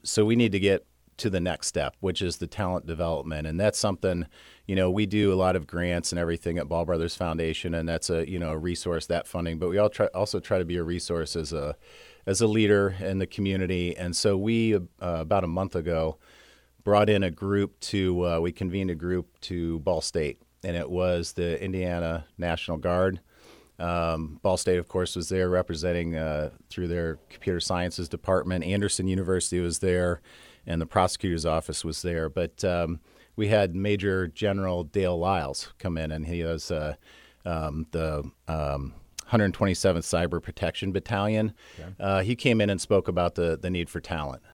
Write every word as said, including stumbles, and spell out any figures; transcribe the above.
so we need to get to the next step, which is the talent development. And that's something, you know, we do a lot of grants and everything at Ball Brothers Foundation, and that's a, you know, a resource, that funding, but we all try, also try to be a resource as a, as a leader in the community. And so we, uh, about a month ago, brought in a group to, uh, we convened a group to Ball State, and it was the Indiana National Guard. Um, Ball State, of course, was there representing uh, through their computer sciences department. Anderson University was there, and the prosecutor's office was there. But um, we had Major General Dale Lyles come in, and he was uh, um, the um, one hundred twenty-seventh Cyber Protection Battalion. Okay. Uh, he came in and spoke about the, the need for talent.